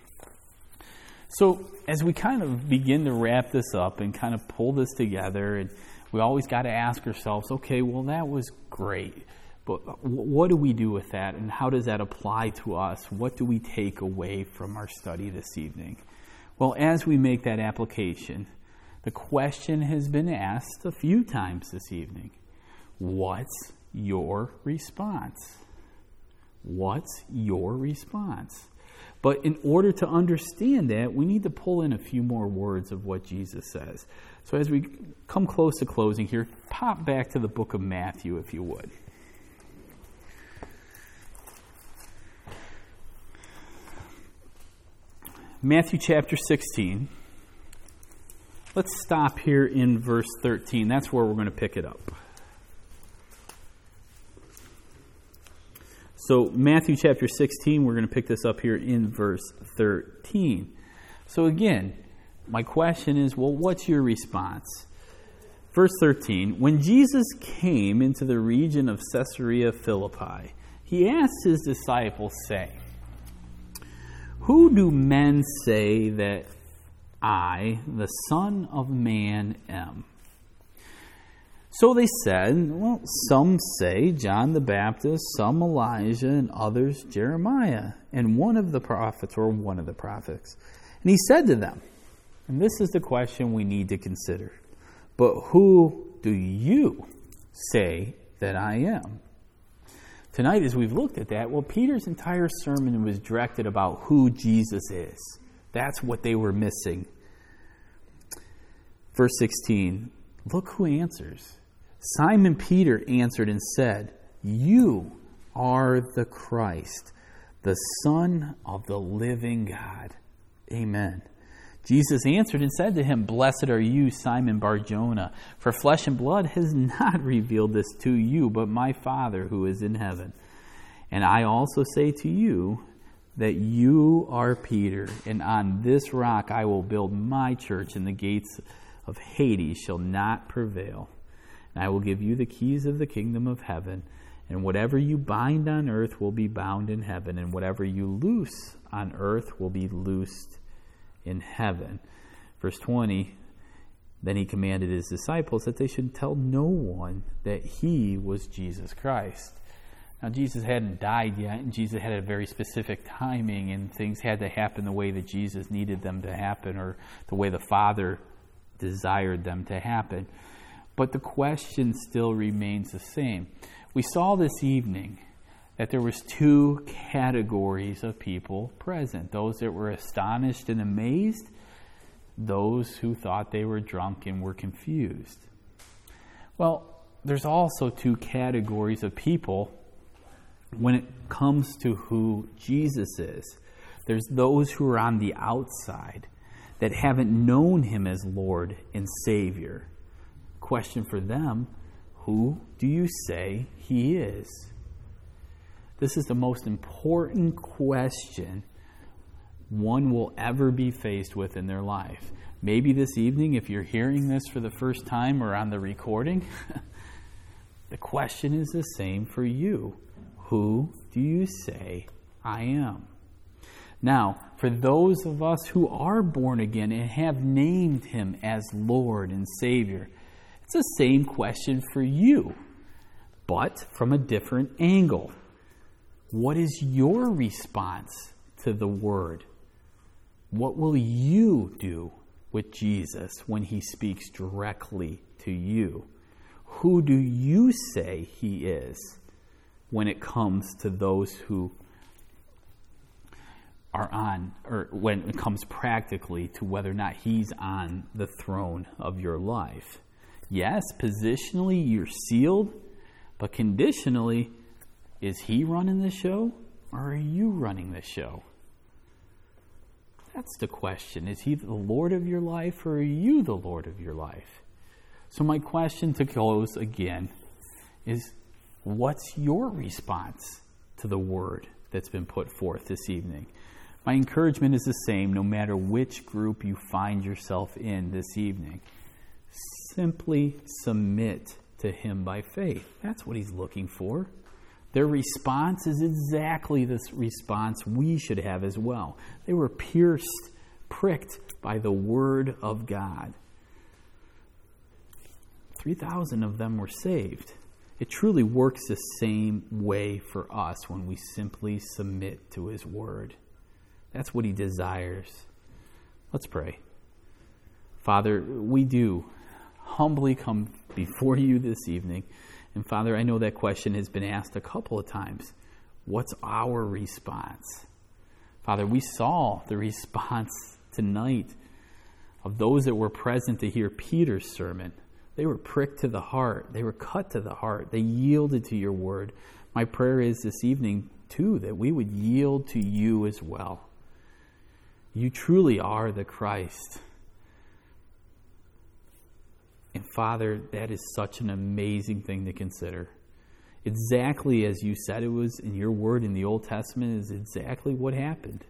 So as we kind of begin to wrap this up and kind of pull this together, and we always got to ask ourselves, okay, well, that was great. But what do we do with that, and how does that apply to us? What do we take away from our study this evening? Well, as we make that application, the question has been asked a few times this evening. What's your response? What's your response? But in order to understand that, we need to pull in a few more words of what Jesus says. So as we come close to closing here, pop back to the book of Matthew, if you would. Matthew chapter sixteen. Let's stop here in verse thirteen. That's where we're going to pick it up. So Matthew chapter sixteen, we're going to pick this up here in verse thirteen. So again, my question is, well, what's your response? Verse thirteen, when Jesus came into the region of Caesarea Philippi, he asked his disciples, saying, "Who do men say that I, the Son of Man, am?" So they said, well, some say John the Baptist, some Elijah, and others Jeremiah, and one of the prophets, or one of the prophets. And he said to them, and this is the question we need to consider, but who do you say that I am? Tonight, as we've looked at that, well, Peter's entire sermon was directed about who Jesus is. That's what they were missing. Verse sixteen, look who answers. Simon Peter answered and said, "You are the Christ, the Son of the living God." Amen. Jesus answered and said to him, "Blessed are you, Simon Bar-Jonah, for flesh and blood has not revealed this to you, but my Father who is in heaven. And I also say to you that you are Peter, and on this rock I will build my church, and the gates of Hades shall not prevail. And I will give you the keys of the kingdom of heaven, and whatever you bind on earth will be bound in heaven, and whatever you loose on earth will be loosed in heaven." Verse twenty, then he commanded his disciples that they should tell no one that he was Jesus Christ. Now, Jesus hadn't died yet, and Jesus had a very specific timing, and things had to happen the way that Jesus needed them to happen, or the way the Father desired them to happen. But the question still remains the same. We saw this evening that there was two categories of people present. Those that were astonished and amazed, those who thought they were drunk and were confused. Well, there's also two categories of people when it comes to who Jesus is. There's those who are on the outside that haven't known him as Lord and Savior. Question for them, who do you say he is? This is the most important question one will ever be faced with in their life. Maybe this evening, if you're hearing this for the first time or on the recording, the question is the same for you. Who do you say I am? Now, for those of us who are born again and have named him as Lord and Savior, it's the same question for you, but from a different angle. What is your response to the Word? What will you do with Jesus when he speaks directly to you? Who do you say he is? when it comes to those who are on, or when it comes practically to whether or not he's on the throne of your life. Yes, positionally you're sealed, but conditionally, is he running the show or are you running the show? That's the question. Is he the Lord of your life or are you the Lord of your life? So my question to close again is, what's your response to the word that's been put forth this evening? My encouragement is the same no matter which group you find yourself in this evening. Simply submit to him by faith. That's what he's looking for. Their response is exactly this response we should have as well. They were pierced, pricked by the word of God. three thousand of them were saved. It truly works the same way for us when we simply submit to his word. That's what he desires. Let's pray. Father, we do humbly come before you this evening. And Father, I know that question has been asked a couple of times. What's our response? Father, we saw the response tonight of those that were present to hear Peter's sermon. They were pricked to the heart. They were cut to the heart. They yielded to your word. My prayer is this evening, too, that we would yield to you as well. You truly are the Christ. And Father, that is such an amazing thing to consider. Exactly as you said it was in your word in the Old Testament is exactly what happened.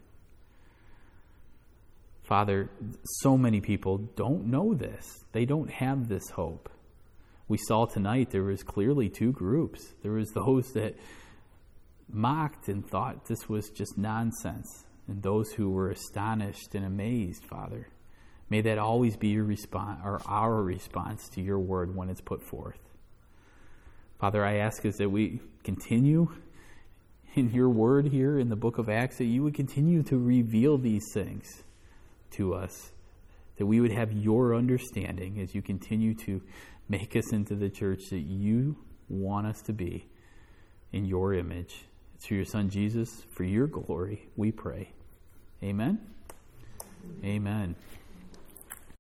Father, so many people don't know this. They don't have this hope. We saw tonight there was clearly two groups. There was those that mocked and thought this was just nonsense, and those who were astonished and amazed, Father. May that always be your response, or our response to your word when it's put forth. Father, I ask us that we continue in your word here in the book of Acts, that you would continue to reveal these things to us, that we would have your understanding as you continue to make us into the church that you want us to be in your image. It's through your Son Jesus, for your glory, we pray. Amen? Amen.